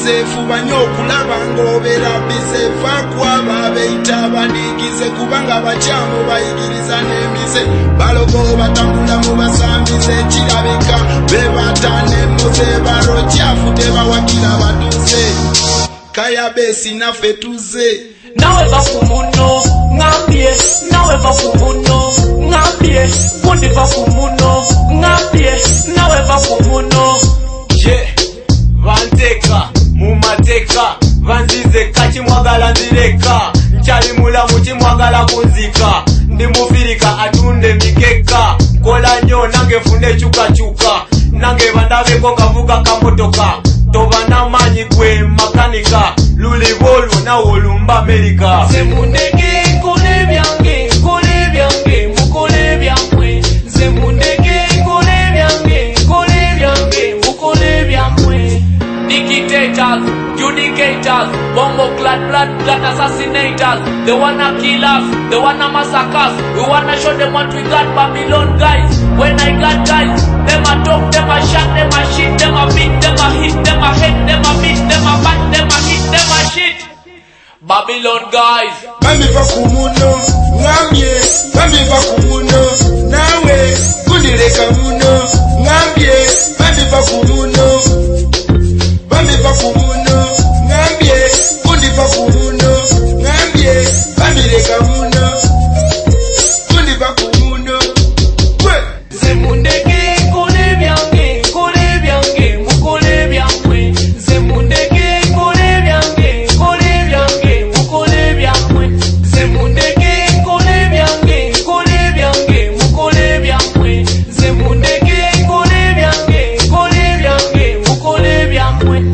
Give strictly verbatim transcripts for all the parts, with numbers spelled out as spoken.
bize fuba nnyo okulaba ng'obeera bize fa kwaba beyita abandiigize kubanga abakyamu bayigiriza n'emize balogo batambula mu basambize kirabika bebata n'emmuze balo kyafu tebawakira batuze kaya besi naffe tuze nawe bakumuno ngambye nawe bakumuno ngambye kundi bakumuno ngambye nawe bakumuno je banteka mu mateka banzize kati mwagala nzireka nkyali mulamu kimwagala kunzika ndi mufirika atunde mikeka kola nnyo nange funde kyukakyuka nange bandabeko ngavuga kamotoka toba n'amaanyi gwe makanika lulibolu nawe olumba Amerika nze mundege nkole byange nkole byange mukole byammwe nze mundege nkole byange nkole byange mukole byammwe dictators, judicators, bombo clad blood clot assassinators. They wanna kill us, they wanna massacre us. We wanna show them what we got, Babylon guys. When I got guys, them a talk, them a shot, them a shit, them a beat, them a hit, them a hit, them a beat, them a bat, them a hit, them a shit. Babylon guys. Mami bakumuno, ngambye, mami bakumuno, nawe, kundireka muno, ngambye, mami bakumuno. Bambi bakumuno, ngambye, kundi bakumuno, ngambye, bambi leka muno, kundi bakumuno, we. Nze mundege nkole byange, nkole byange, mukole byammwe. Nze mundege nkole byange, nkole byange, mukole byammwe. Nze mundege nkole byange, nkole byange, mukole byammwe. Nze mundege nkole byange, nkole byange, mukole byammwe.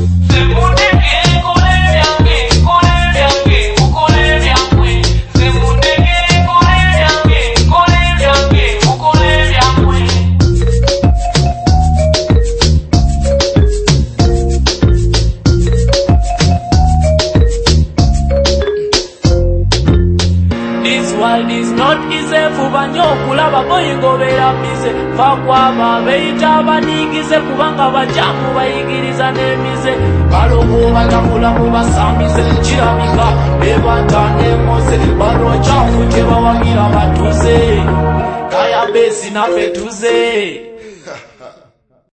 This world is not easy fuba nnyo okulaba boyingobera bize fa kwaba beyita abandiigize kubanga bakyamu bayigiriza n'emize balogo batambula mu basambize kirabika bebata n'emmoze balo kyafu tebawagira batuze kaya besi naffe tuze